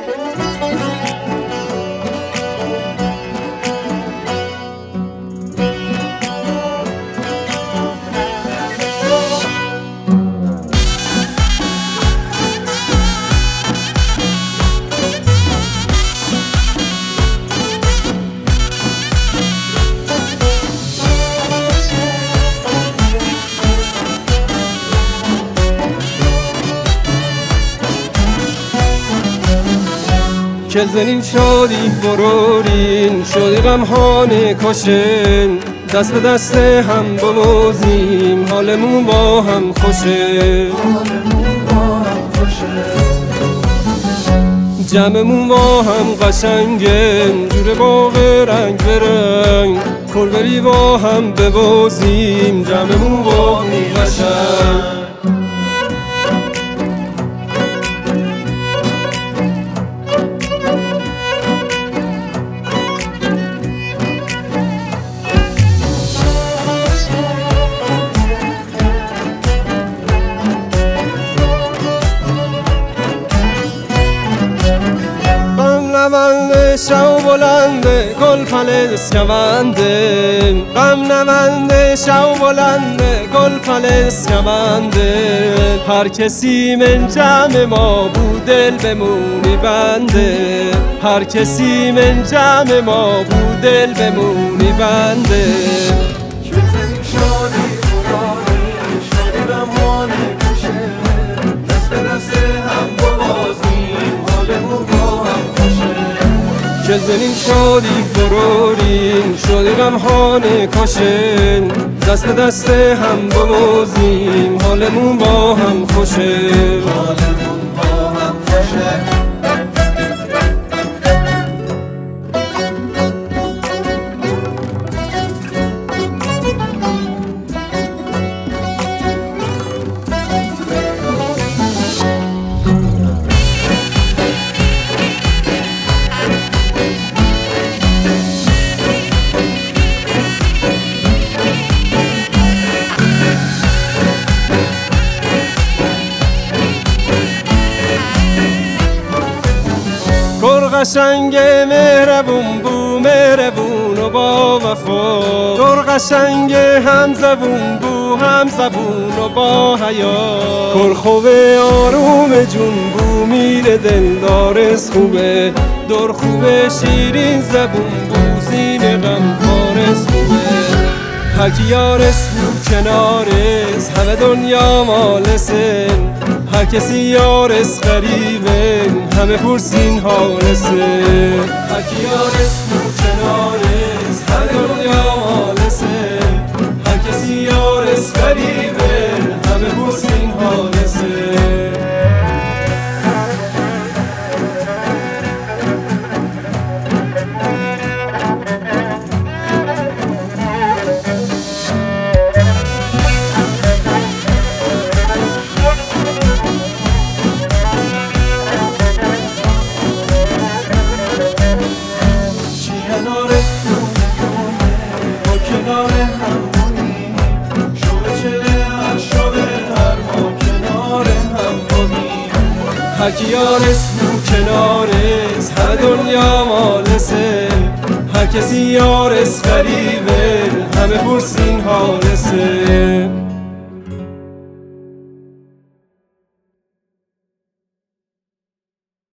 کلزنین شادی برورین شدی غمهان کشن دست به دست هم بوزیم حالمون با هم خوشه جمعمون با هم قشنگن جور باغ رنگ برنگ کلبری با هم ببوزیم جمعمون با هم قشنگ نمنده شو بلنده گل فلسکونده غم نمنده شو بلنده گل فلسکونده هر کسی من جمع ما بود دل بمونی بنده هر کسی من جمع ما بود دل بمونی بنده کلزنین شادی برورین شدی غمهان کشن دست به دست هم ببوزیم حالمون با هم خوشه حالمون با هم خوشه قشنگ مهربون بو مهربون و با وفا در قشنگ هم زبون بو هم زبون و با حیا کل خوبه آروم جون بو میره دلدارس خوبه در خوبه شیرین زبون بو زین غم پارس خوبه هرکی یارس بو کنارس همه دنیا مالسن هر کسی یارس غریبه همه پرسین حالسه هرکی یارس بو کنارس همه دنیا مالسه هر کسی یارس غریبه همه پرسین حالسه هرکی یارس بو کنارس همه دنیا مالسه هر کسی یارس غریبه همه پرسین حالسه